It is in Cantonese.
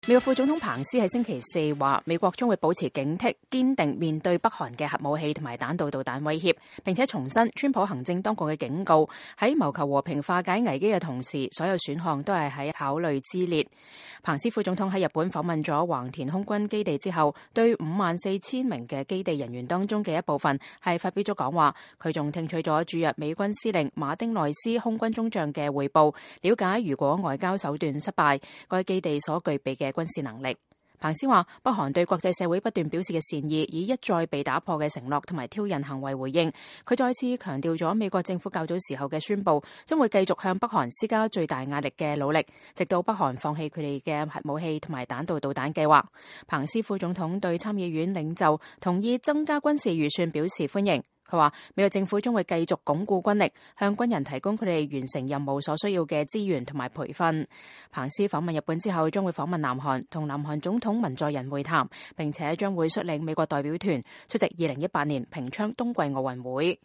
美國副總統彭斯喺星期四話，美國將會保持警惕，堅定面對北韓嘅核武器同埋彈道導彈威脅，並且重申川普行政當局嘅警告，喺謀求和平化解危機嘅同時，所有選項都係喺考慮之列。彭斯副總統喺日本訪問咗橫田空軍基地之後，對54,000名嘅基地人員當中嘅一部分係發表咗講話，佢仲聽取咗駐日美軍司令馬丁內斯空軍中將嘅匯報，了解如果外交手段失敗，該基地所具備嘅軍事能力。彭斯話，北韓對國際社會不斷表示嘅善意，以一再被打破嘅承諾同埋挑釁行為回應。佢再次強調咗美國政府較早時候嘅宣佈，將會繼續向北韓施加最大壓力嘅努力，直到北韓放棄佢哋嘅核武器同埋彈道導彈計劃。彭斯副總統對參議院領袖同意增加軍事預算表示歡迎。佢話美國政府將會繼續鞏固軍力，向軍人提供佢哋完成任務所需要嘅資源同埋培訓。彭斯訪問日本之後，將會訪問南韓，同南韓總統文在寅會談，並且將會率領美國代表團出席2018年平昌冬季奧運會。